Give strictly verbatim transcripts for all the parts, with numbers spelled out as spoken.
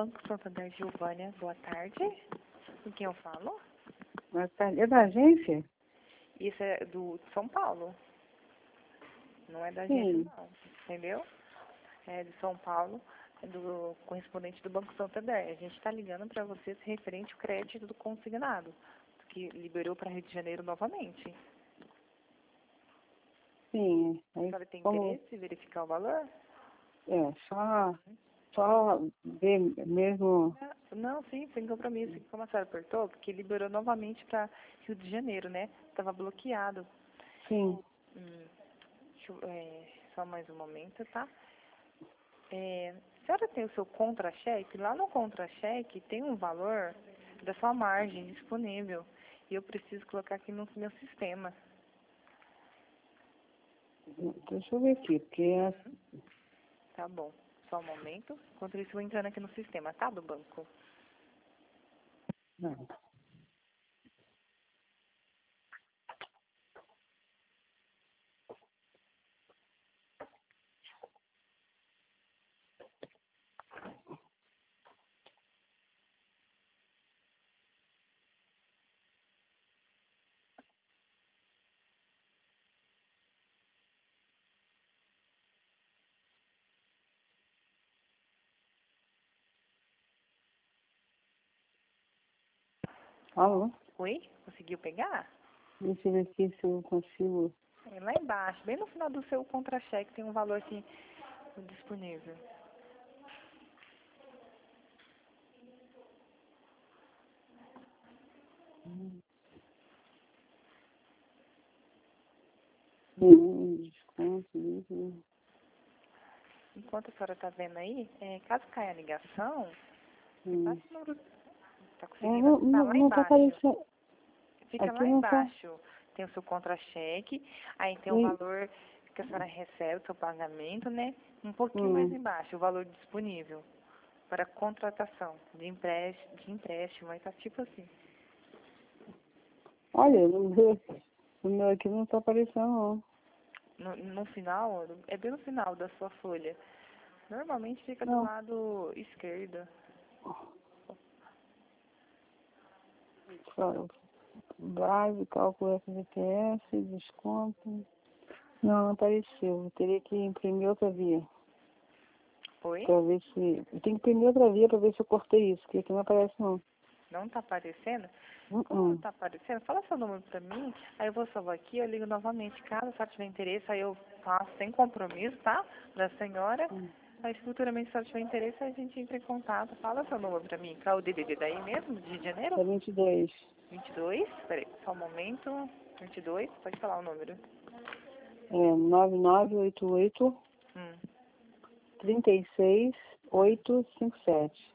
Banco Santander, Giovânia, boa tarde. Com quem eu falo? Boa tarde. É da agência? Isso é do de São Paulo. Não é da agência, Sim. não. Entendeu? É de São Paulo, é do correspondente do Banco Santander. A gente está ligando para vocês referente ao crédito do consignado, que liberou para Rio de Janeiro novamente. Sim. A Aí, senhora tem como, interesse em verificar o valor? é, só, só ver mesmo. Não, sim, sem compromisso. Como a senhora apertou, porque liberou novamente para Rio de Janeiro, né? Estava bloqueado. Sim. Hum, deixa eu- é, só mais um momento, tá? É, a senhora tem o seu contra-cheque? Lá no contra-cheque tem um valor da sua margem disponível. E eu preciso colocar aqui no meu sistema. Deixa eu ver aqui, porque é, Tá bom. Só um momento. Enquanto isso, eu vou entrando aqui no sistema, tá? Do banco. não. Alô? Oi? Conseguiu pegar? Deixa eu ver aqui se eu consigo. É, lá embaixo, bem no final do seu contra-cheque, tem um valor aqui disponível. Nenhum desconto. Isso. Enquanto a senhora está vendo aí, é, caso caia a ligação, me Hum. passa o número. Está É, conseguindo não, acessar não, lá não tá embaixo. aparecendo. Fica Aqui lá não tá. embaixo. Tem o seu contra-cheque, aí tem o Sim. valor que a senhora recebe, o seu pagamento, né? Um pouquinho mais Hum. embaixo, o valor disponível para contratação de empréstimo, de empréstimo, aí tá tipo assim. Olha, no meu, no meu aqui não tá aparecendo, não. No, no final, é bem no final da sua folha. Normalmente fica do Não. lado esquerdo. Claro. Base, cálculo F G T S, desconto. Não, não apareceu. Eu teria que imprimir outra via. Oi? Pra ver se. Eu tenho que imprimir outra via pra ver se eu cortei isso, porque aqui não aparece não. Não tá aparecendo? Uh Como não -uh. tá aparecendo, fala seu número pra mim, aí eu vou salvar aqui, eu ligo novamente. Caso a senhora tiver interesse, aí eu faço sem compromisso, tá? Da senhora. Aí futuramente, se a senhora tiver interesse, a gente entra em contato. Fala seu número pra mim. Qual é o D D D daí mesmo, de janeiro? É vinte e dois. vinte e dois? Peraí, só um momento. vinte e dois, pode falar o número. É nove nove oito oito, Hum. três seis, oito cinco sete.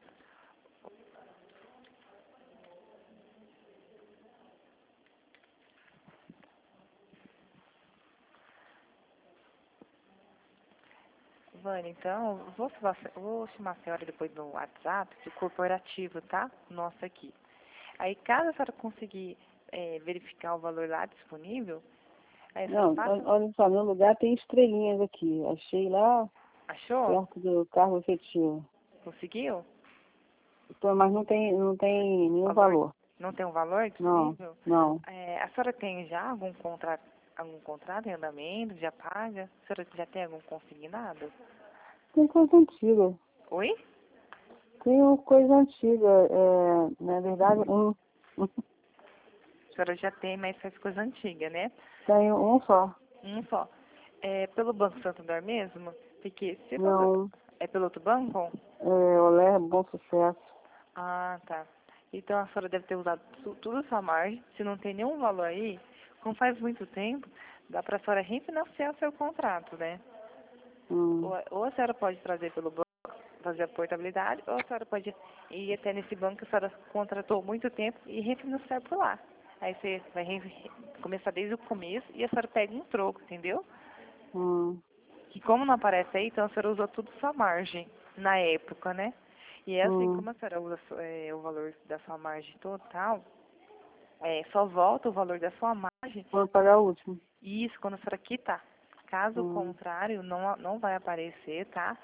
Vânia, então, eu vou, chamar- vou chamar a senhora depois no WhatsApp, do corporativo, tá? Nosso aqui. Aí, caso a senhora conseguir é, verificar o valor lá disponível, aí a senhora Não, passa. ol- olha só, meu lugar tem estrelinhas aqui. Achei lá Achou? perto do carro efetivo. Conseguiu? Então, mas não tem, não tem nenhum Valor? valor. Não tem um valor Não, disponível? não. É, a senhora tem já algum contrato, algum contrato em andamento? Já paga? A senhora já tem algum consignado? Tem coisa antiga. Oi? Tem uma coisa antiga. É, na verdade, um. A senhora já tem, mas faz coisa antiga, né? Tem um só. Um só. É pelo Banco Santander mesmo? Porque se for... Não. É pelo outro banco? É, Olé, bom sucesso. Ah, tá. Então a senhora deve ter usado tu- tudo a sua margem. Se não tem nenhum valor aí, como faz muito tempo, dá para a senhora refinanciar seu contrato, né? Hum. Ou, ou a senhora pode trazer pelo banco, fazer a portabilidade, ou a senhora pode ir até nesse banco que a senhora contratou há muito tempo e refinanciar por lá. Aí você vai re- começar desde o começo e a senhora pega um troco, entendeu? Hum. Que como não aparece aí, então a senhora usou tudo sua margem na época, né? E é assim, Hum. como a senhora usa su- é, o valor da sua margem total, é, só volta o valor da sua margem, Vou pagar o último. e isso quando a senhora quitar. Caso Hum. contrário, não, não vai aparecer, tá?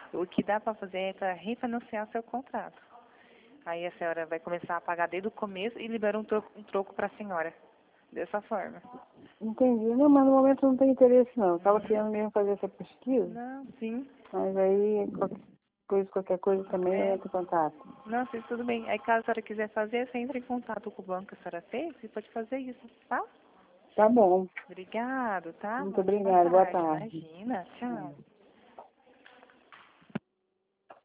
O que dá para fazer é para refinanciar seu contrato. Aí a senhora vai começar a pagar desde o começo e libera um troco, um troco para a senhora. Dessa forma. Entendi. Não, mas no momento não tem interesse não. Eu estava querendo mesmo fazer essa pesquisa, Não, sim. mas aí qualquer coisa, qualquer coisa também eu É. entro em contato. Não, sim, tudo bem. Aí caso a senhora quiser fazer, você entra em contato com o banco que a senhora fez e pode fazer isso, tá? Tá bom. Obrigado, tá? Muito Uma ótima obrigada. Boa tarde. tarde. Imagina. Tchau.